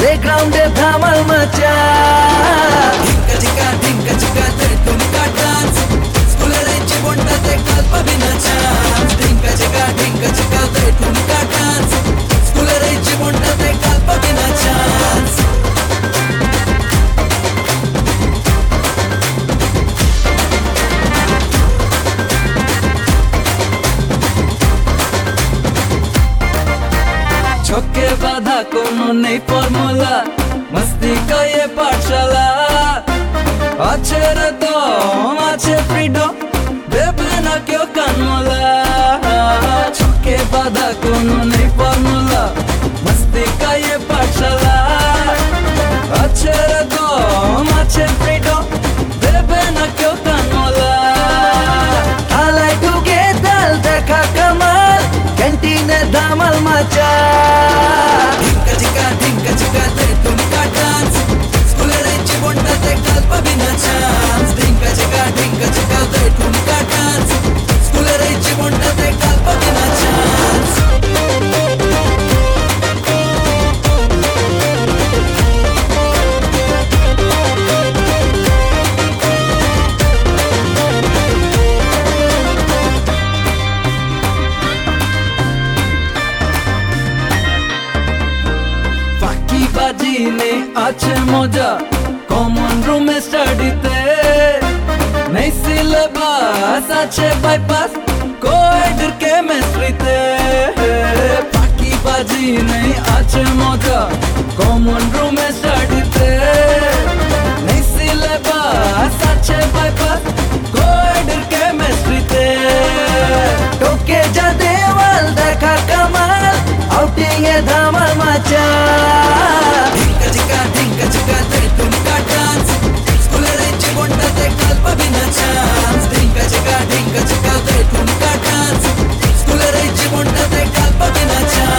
গ্রাউন্ডে ধামাল মাচা ঢিঙ্কা চিকা তে ঠুমকা ডান্স স্কুলের এই জীবনটাতে কাল পাবি না চান্স ঢিঙ্কা চিকা তে ঠুমকা ডান্স স্কুলের এই জীবনটাতে কাল পাবি না চান্স ছকে বাঁধা কোনো নেই ফর্মুলা মস্তি का ये पाठशाला আছে রে দম আছে ফ্রিডম দেবে না কেউ কানমলা ছকে বাঁধা কোনো নেই ফর্মুলা মস্তি का ये पाठशाला আছে রে দম আছে ফ্রিডম দেবে না কেউ কানমলা আলাই ঢুকে দাল দেখা কামাল ক্যান্টিনে ধামাল মাচা ঢিঙ্কা চিকা তে ঠুমকা ডান্স স্কুলের এই জীবনটাতে কাল পাবি না চান্স ঢিঙ্কা চিকা তে ঠুমকা ডান্স স্কুলের এই জীবনটাতে কাল পাবি না চান্স বাজি নেই আছে মজা কমন রুমে স্টাডিতে নেই সিলেবাস আছে বাইপাস কোয়েডের কেমিস্ট্রিতে বাকি বাজি নেই আছে মজা কমন রুমে স্টাডিতে নেই সিলেবাস আছে বাইপাস কোয়েডের কেমিস্ট্রিতে টোকে যা দেওয়াল দেখা কামাল আউটিং এ ধামাল মাচা ঢিঙ্কা চিকা তে ঠুমকা ডান্স স্কুলের এই জীবনটাতে কাল পাবি না চান্স ঢিঙ্কা চিকা তে ঠুমকা ডান্স স্কুলের এই জীবনটাতে কাল পাবি না চান্স